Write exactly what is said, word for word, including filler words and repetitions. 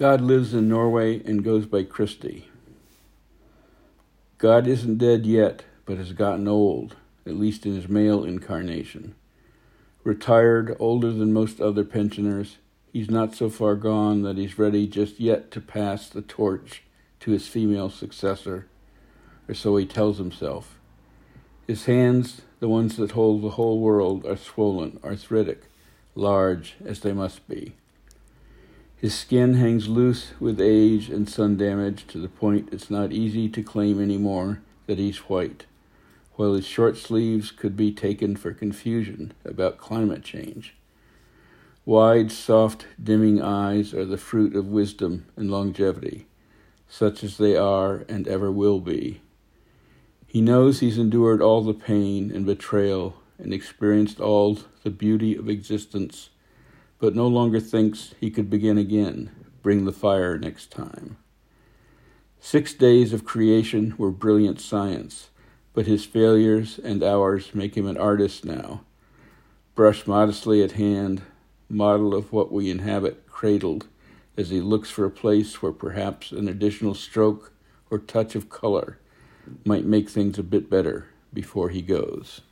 God lives in Norway and goes by Christie. God isn't dead yet, but has gotten old, at least in his male incarnation. Retired, older than most other pensioners, he's not so far gone that he's ready just yet to pass the torch to his female successor, or so he tells himself. His hands, the ones that hold the whole world, are swollen, arthritic, large as they must be. His skin hangs loose with age and sun damage to the point it's not easy to claim anymore that he's white, while his short sleeves could be taken for confusion about climate change. Wide, soft, dimming eyes are the fruit of wisdom and longevity, such as they are and ever will be. He knows he's endured all the pain and betrayal and experienced all the beauty of existence, but no longer thinks he could begin again, bring the fire next time. Six days of creation were brilliant science, but his failures and ours make him an artist now. Brush modestly at hand, model of what we inhabit, cradled, as he looks for a place where perhaps an additional stroke or touch of color might make things a bit better before he goes.